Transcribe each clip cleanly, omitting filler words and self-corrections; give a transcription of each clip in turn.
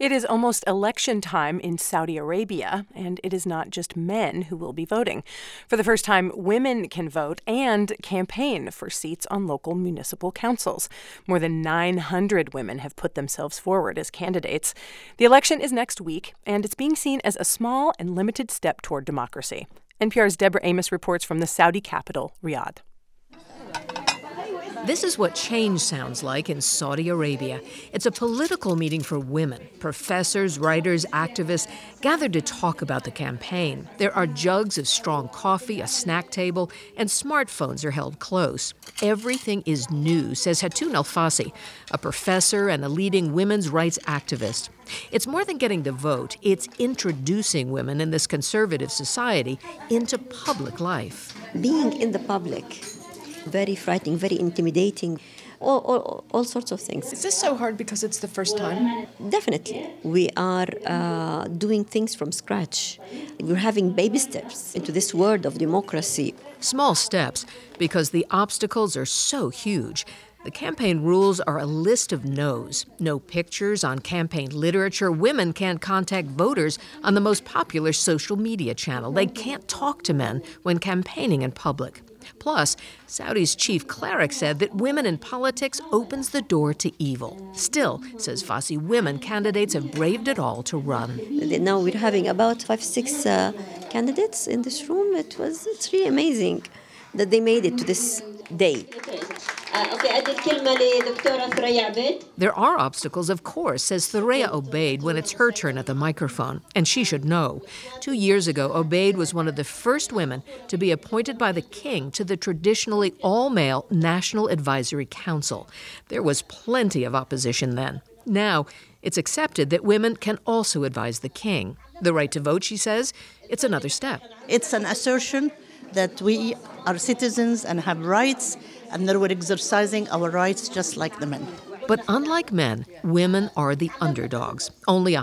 It is almost election time in Saudi Arabia, and it is not just men who will be voting. For the first time, women can vote and campaign for seats on local municipal councils. More than 900 women have put themselves forward as candidates. The election is next week, and it's being seen as a small and limited step toward democracy. NPR's Deborah Amos reports from the Saudi capital, Riyadh. This is what change sounds like in Saudi Arabia. It's a political meeting for women. Professors, writers, activists gathered to talk about the campaign. There are jugs of strong coffee, a snack table, and smartphones are held close. Everything is new, says Hatun Al-Fassi, a professor and a leading women's rights activist. It's more than getting the vote. It's introducing women in this conservative society into public life. Being in the public, very frightening, very intimidating, all sorts of things. Is this so hard because it's the first time? Definitely. We are doing things from scratch. We're having baby steps into this world of democracy. Small steps, because the obstacles are so huge. The campaign rules are a list of no's. No pictures on campaign literature. Women can't contact voters on the most popular social media channel. They can't talk to men when campaigning in public. Plus, Saudi's chief cleric said that women in politics opens the door to evil. Still, says Fassi, women candidates have braved it all to run. Now we're having about 5-6 candidates in this room. It's really amazing that they made it to this day. There are obstacles, of course, says Thuraya Obaid when it's her turn at the microphone, and she should know. 2 years ago, Obaid was one of the first women to be appointed by the king to the traditionally all-male National Advisory Council. There was plenty of opposition then. Now, it's accepted that women can also advise the king. The right to vote, she says, it's another step. It's an assertion that we are citizens and have rights, and that we're exercising our rights just like the men. But unlike men, women are the underdogs. Only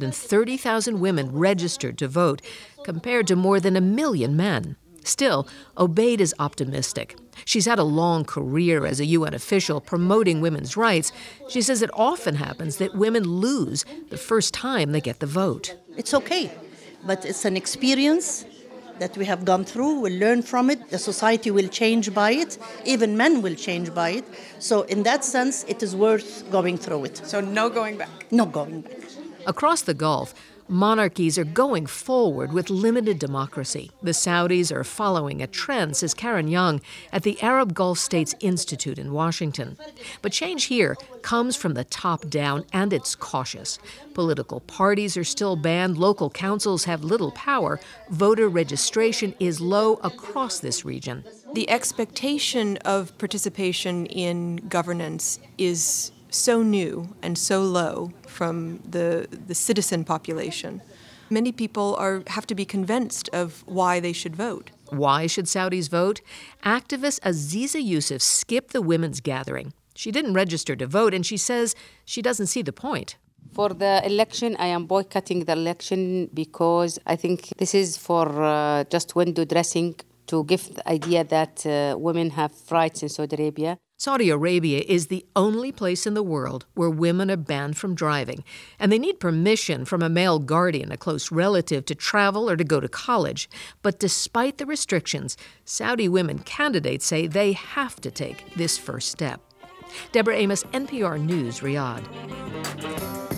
130,000 women registered to vote, compared to more than 1 million men. Still, Obaid is optimistic. She's had a long career as a UN official promoting women's rights. She says it often happens that women lose the first time they get the vote. It's okay, but it's an experience that we have gone through. We'll learn from it. The society will change by it. Even men will change by it. So in that sense, it is worth going through it. So no going back? No going back. Across the Gulf, monarchies are going forward with limited democracy. The Saudis are following a trend, says Karen Young at the Arab Gulf States Institute in Washington. But change here comes from the top down, and it's cautious. Political parties are still banned. Local councils have little power. Voter registration is low across this region. The expectation of participation in governance is so new and so low from the citizen population. Many people have to be convinced of why they should vote. Why should Saudis vote? Activist Aziza Yusuf skipped the women's gathering. She didn't register to vote, and she says she doesn't see the point. For the election, I am boycotting the election because I think this is for just window dressing to give the idea that women have rights in Saudi Arabia. Saudi Arabia is the only place in the world where women are banned from driving, and they need permission from a male guardian, a close relative, to travel or to go to college. But despite the restrictions, Saudi women candidates say they have to take this first step. Deborah Amos, NPR News, Riyadh.